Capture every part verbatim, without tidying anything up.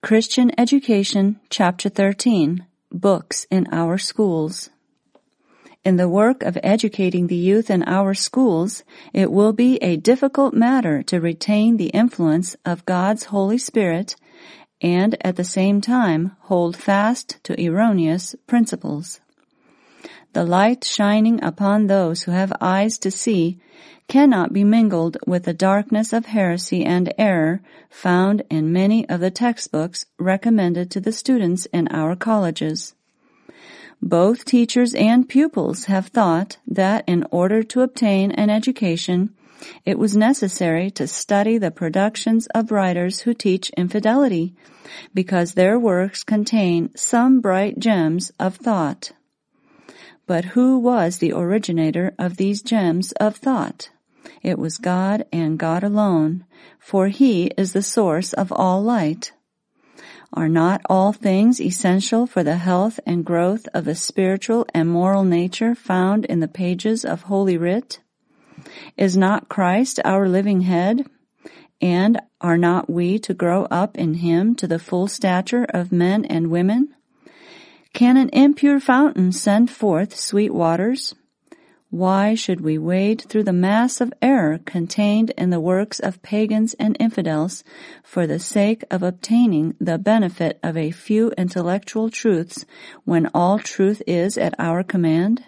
Christian Education, Chapter thirteen, Books in Our Schools. In the work of educating the youth in our schools, it will be a difficult matter to retain the influence of God's Holy Spirit and at the same time hold fast to erroneous principles. The light shining upon those who have eyes to see cannot be mingled with the darkness of heresy and error found in many of the textbooks recommended to the students in our colleges. Both teachers and pupils have thought that in order to obtain an education, it was necessary to study the productions of writers who teach infidelity, because their works contain some bright gems of thought. But who was the originator of these gems of thought? It was God and God alone, for He is the source of all light. Are not all things essential for the health and growth of a spiritual and moral nature found in the pages of Holy Writ? Is not Christ our living head? And are not we to grow up in Him to the full stature of men and women? Can an impure fountain send forth sweet waters? Why should we wade through the mass of error contained in the works of pagans and infidels for the sake of obtaining the benefit of a few intellectual truths when all truth is at our command?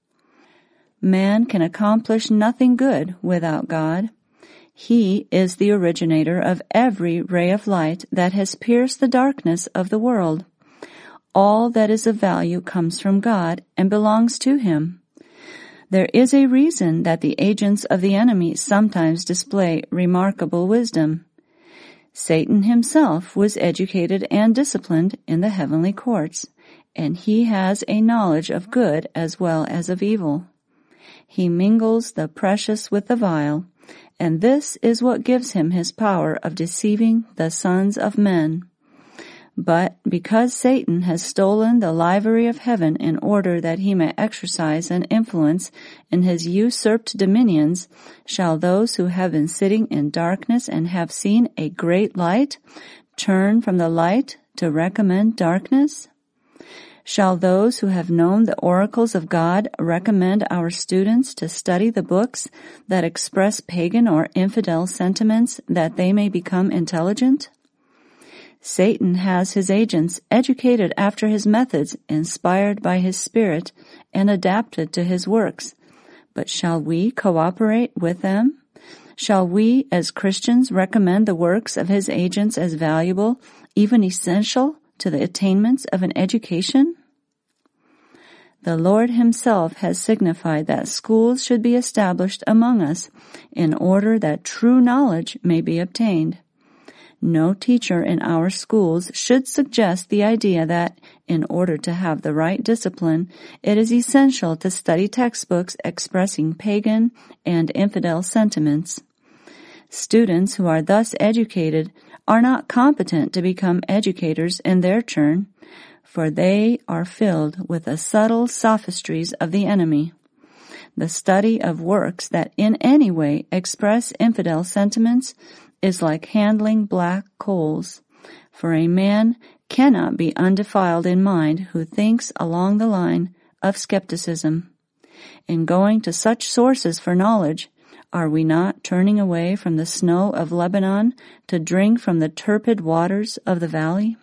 Man can accomplish nothing good without God. He is the originator of every ray of light that has pierced the darkness of the world. All that is of value comes from God and belongs to Him. There is a reason that the agents of the enemy sometimes display remarkable wisdom. Satan himself was educated and disciplined in the heavenly courts, and he has a knowledge of good as well as of evil. He mingles the precious with the vile, and this is what gives him his power of deceiving the sons of men. But because Satan has stolen the livery of heaven in order that he may exercise an influence in his usurped dominions, shall those who have been sitting in darkness and have seen a great light turn from the light to recommend darkness? Shall those who have known the oracles of God recommend our students to study the books that express pagan or infidel sentiments that they may become intelligent? Satan has his agents educated after his methods, inspired by his spirit, and adapted to his works. But shall we cooperate with them? Shall we, as Christians, recommend the works of his agents as valuable, even essential, to the attainments of an education? The Lord Himself has signified that schools should be established among us in order that true knowledge may be obtained. No teacher in our schools should suggest the idea that, in order to have the right discipline, it is essential to study textbooks expressing pagan and infidel sentiments. Students who are thus educated are not competent to become educators in their turn, for they are filled with the subtle sophistries of the enemy. The study of works that in any way express infidel sentiments is like handling black coals, for a man cannot be undefiled in mind who thinks along the line of skepticism. In going to such sources for knowledge, are we not turning away from the snow of Lebanon to drink from the turbid waters of the valley?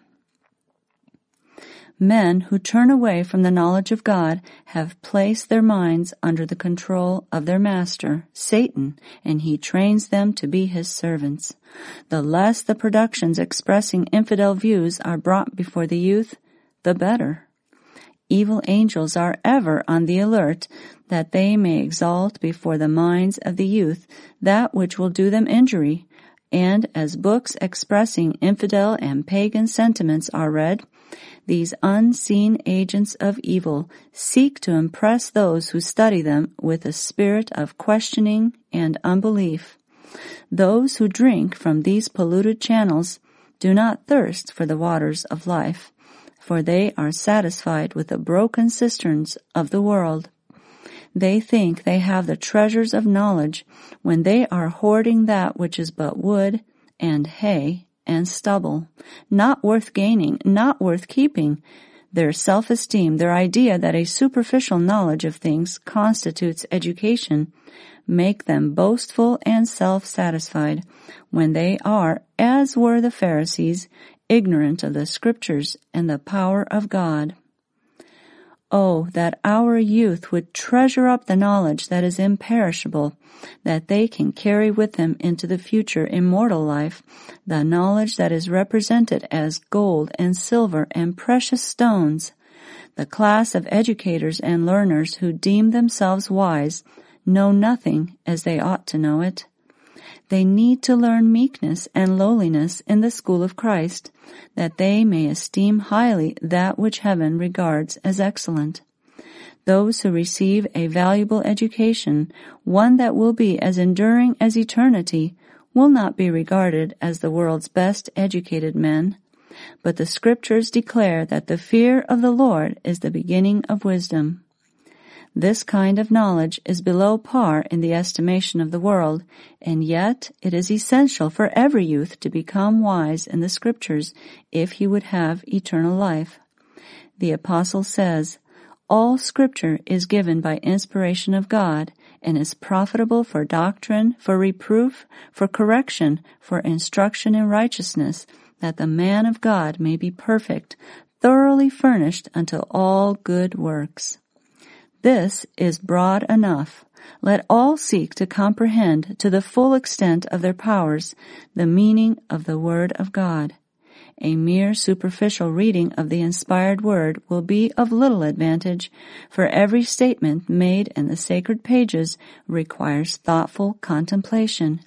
Men who turn away from the knowledge of God have placed their minds under the control of their master, Satan, and he trains them to be his servants. The less the productions expressing infidel views are brought before the youth, the better. Evil angels are ever on the alert that they may exalt before the minds of the youth that which will do them injury, and as books expressing infidel and pagan sentiments are read, these unseen agents of evil seek to impress those who study them with a spirit of questioning and unbelief. Those who drink from these polluted channels do not thirst for the waters of life, for they are satisfied with the broken cisterns of the world. They think they have the treasures of knowledge when they are hoarding that which is but wood and hay and stubble, not worth gaining, not worth keeping. Their self-esteem, their idea that a superficial knowledge of things constitutes education, make them boastful and self-satisfied when they are, as were the Pharisees, ignorant of the Scriptures and the power of God. Oh, that our youth would treasure up the knowledge that is imperishable, that they can carry with them into the future immortal life, the knowledge that is represented as gold and silver and precious stones. The class of educators and learners who deem themselves wise know nothing as they ought to know it. They need to learn meekness and lowliness in the school of Christ, that they may esteem highly that which heaven regards as excellent. Those who receive a valuable education, one that will be as enduring as eternity, will not be regarded as the world's best educated men. But the Scriptures declare that the fear of the Lord is the beginning of wisdom. This kind of knowledge is below par in the estimation of the world, and yet it is essential for every youth to become wise in the Scriptures if he would have eternal life. The Apostle says, "All Scripture is given by inspiration of God, and is profitable for doctrine, for reproof, for correction, for instruction in righteousness, that the man of God may be perfect, thoroughly furnished unto all good works." This is broad enough. Let all seek to comprehend to the full extent of their powers the meaning of the Word of God. A mere superficial reading of the inspired Word will be of little advantage, for every statement made in the sacred pages requires thoughtful contemplation.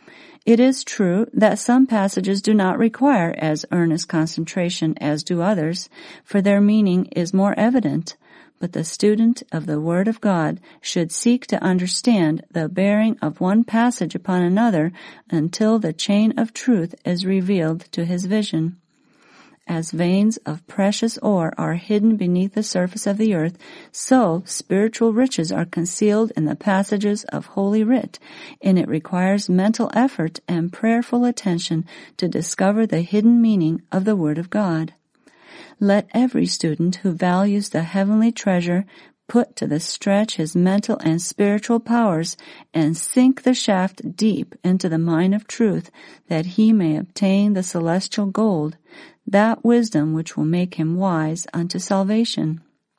It is true that some passages do not require as earnest concentration as do others, for their meaning is more evident. But the student of the Word of God should seek to understand the bearing of one passage upon another until the chain of truth is revealed to his vision. As veins of precious ore are hidden beneath the surface of the earth, so spiritual riches are concealed in the passages of Holy Writ, and it requires mental effort and prayerful attention to discover the hidden meaning of the Word of God. Let every student who values the heavenly treasure put to the stretch his mental and spiritual powers and sink the shaft deep into the mine of truth, that he may obtain the celestial gold, that wisdom which will make him wise unto salvation.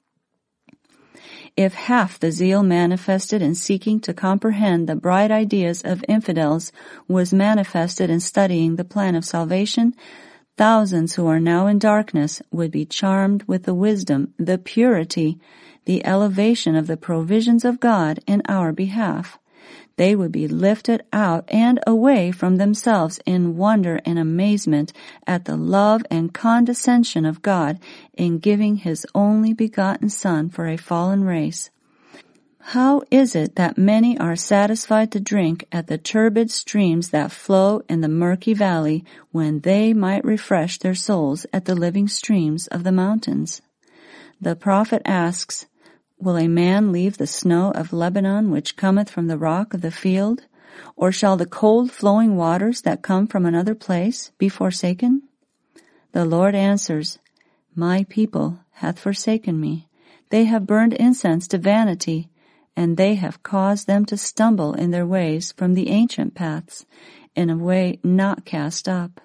If half the zeal manifested in seeking to comprehend the bright ideas of infidels was manifested in studying the plan of salvation, thousands who are now in darkness would be charmed with the wisdom, the purity, the elevation of the provisions of God in our behalf. They would be lifted out and away from themselves in wonder and amazement at the love and condescension of God in giving His only begotten Son for a fallen race. How is it that many are satisfied to drink at the turbid streams that flow in the murky valley when they might refresh their souls at the living streams of the mountains? The prophet asks, "Will a man leave the snow of Lebanon which cometh from the rock of the field? Or shall the cold flowing waters that come from another place be forsaken?" The Lord answers, "My people hath forsaken me. They have burned incense to vanity, and they have caused them to stumble in their ways from the ancient paths, in a way not cast up."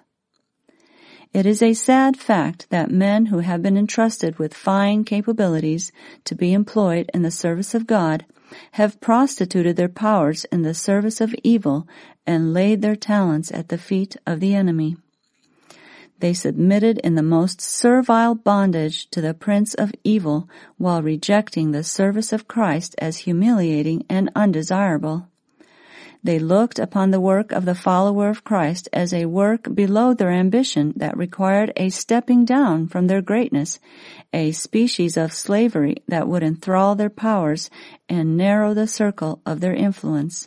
It is a sad fact that men who have been entrusted with fine capabilities to be employed in the service of God have prostituted their powers in the service of evil and laid their talents at the feet of the enemy. They submitted in the most servile bondage to the prince of evil while rejecting the service of Christ as humiliating and undesirable. They looked upon the work of the follower of Christ as a work below their ambition that required a stepping down from their greatness, a species of slavery that would enthrall their powers and narrow the circle of their influence.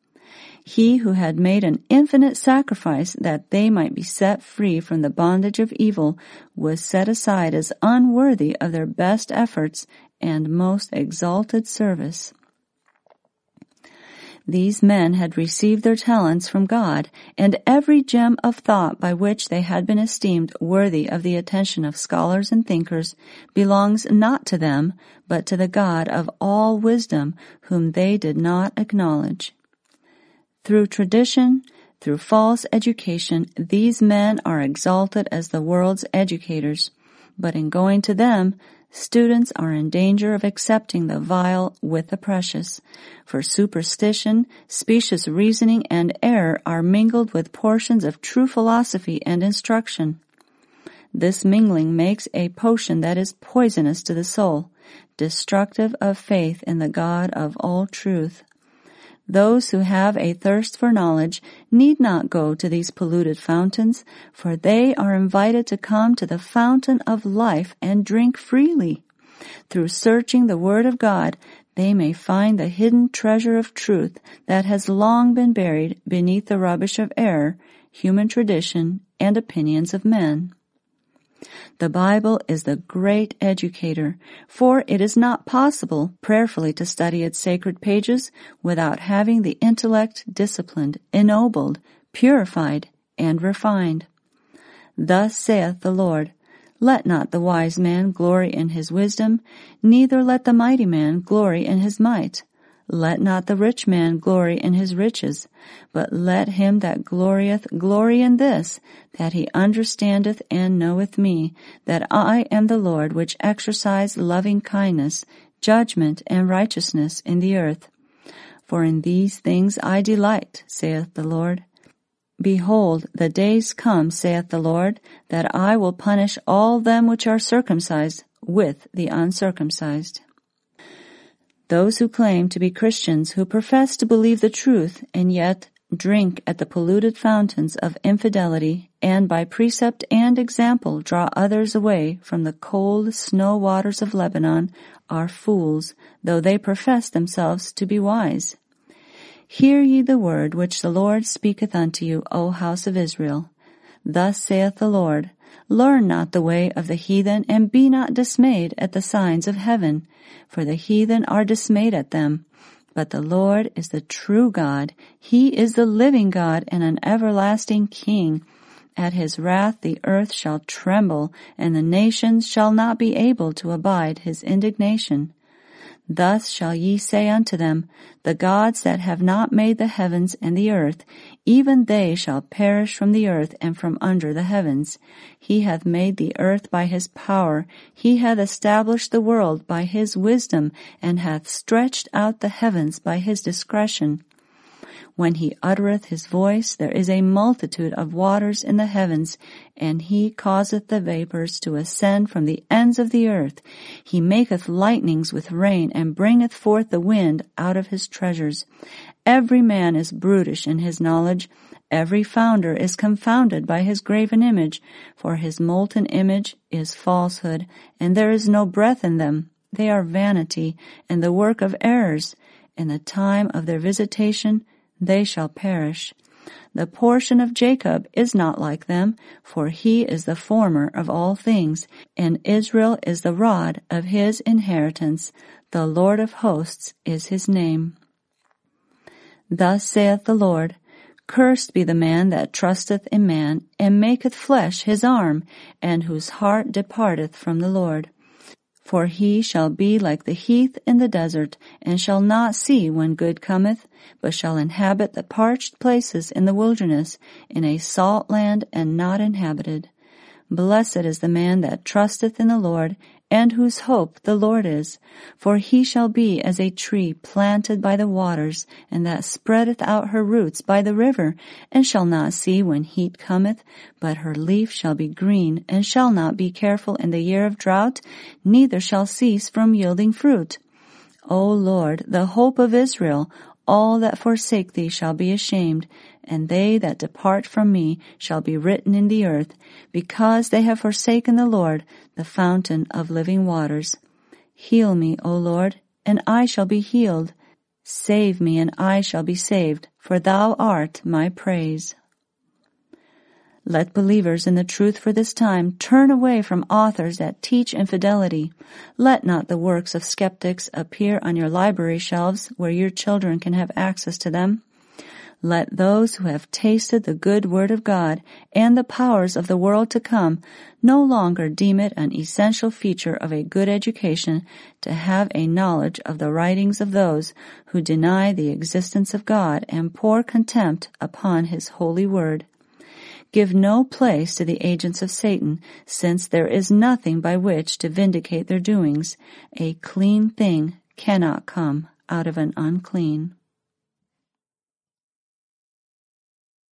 He who had made an infinite sacrifice that they might be set free from the bondage of evil was set aside as unworthy of their best efforts and most exalted service. These men had received their talents from God, and every gem of thought by which they had been esteemed worthy of the attention of scholars and thinkers belongs not to them, but to the God of all wisdom, whom they did not acknowledge. Through tradition, through false education, these men are exalted as the world's educators, but in going to them, students are in danger of accepting the vile with the precious, for superstition, specious reasoning, and error are mingled with portions of true philosophy and instruction. This mingling makes a potion that is poisonous to the soul, destructive of faith in the God of all truth. Those who have a thirst for knowledge need not go to these polluted fountains, for they are invited to come to the fountain of life and drink freely. Through searching the Word of God, they may find the hidden treasure of truth that has long been buried beneath the rubbish of error, human tradition, and opinions of men. The Bible is the great educator, for it is not possible prayerfully to study its sacred pages without having the intellect disciplined, ennobled, purified, and refined. Thus saith the Lord, Let not the wise man glory in his wisdom, neither let the mighty man glory in his might. Let not the rich man glory in his riches, but let him that glorieth glory in this, that he understandeth and knoweth me, that I am the Lord which exercise loving kindness, judgment, and righteousness in the earth. For in these things I delight, saith the Lord. Behold, the days come, saith the Lord, that I will punish all them which are circumcised with the uncircumcised. Those who claim to be Christians, who profess to believe the truth, and yet drink at the polluted fountains of infidelity, and by precept and example draw others away from the cold snow waters of Lebanon, are fools, though they profess themselves to be wise. Hear ye the word which the Lord speaketh unto you, O house of Israel. Thus saith the Lord, Learn not the way of the heathen, and be not dismayed at the signs of heaven, for the heathen are dismayed at them. But the Lord is the true God. He is the living God and an everlasting King. At his wrath the earth shall tremble, and the nations shall not be able to abide his indignation. Thus shall ye say unto them, The gods that have not made the heavens and the earth, even they shall perish from the earth and from under the heavens. He hath made the earth by his power, he hath established the world by his wisdom, and hath stretched out the heavens by his discretion. When he uttereth his voice, there is a multitude of waters in the heavens, and he causeth the vapors to ascend from the ends of the earth. He maketh lightnings with rain, and bringeth forth the wind out of his treasures. Every man is brutish in his knowledge. Every founder is confounded by his graven image, for his molten image is falsehood, and there is no breath in them. They are vanity, and the work of errors. In the time of their visitation, they shall perish. The portion of Jacob is not like them, for he is the former of all things, and Israel is the rod of his inheritance. The Lord of hosts is his name. Thus saith the Lord, Cursed be the man that trusteth in man, and maketh flesh his arm, and whose heart departeth from the Lord. For he shall be like the heath in the desert, and shall not see when good cometh, but shall inhabit the parched places in the wilderness, in a salt land and not inhabited. Blessed is the man that trusteth in the Lord, and whose hope the Lord is. For he shall be as a tree planted by the waters, and that spreadeth out her roots by the river, and shall not see when heat cometh, but her leaf shall be green, and shall not be careful in the year of drought, neither shall cease from yielding fruit. O Lord, the hope of Israel, all that forsake thee shall be ashamed, and they that depart from me shall be written in the earth, because they have forsaken the Lord, the fountain of living waters. Heal me, O Lord, and I shall be healed. Save me, and I shall be saved, for thou art my praise. Let believers in the truth for this time turn away from authors that teach infidelity. Let not the works of skeptics appear on your library shelves where your children can have access to them. Let those who have tasted the good word of God and the powers of the world to come no longer deem it an essential feature of a good education to have a knowledge of the writings of those who deny the existence of God and pour contempt upon his holy word. Give no place to the agents of Satan, since there is nothing by which to vindicate their doings. A clean thing cannot come out of an unclean.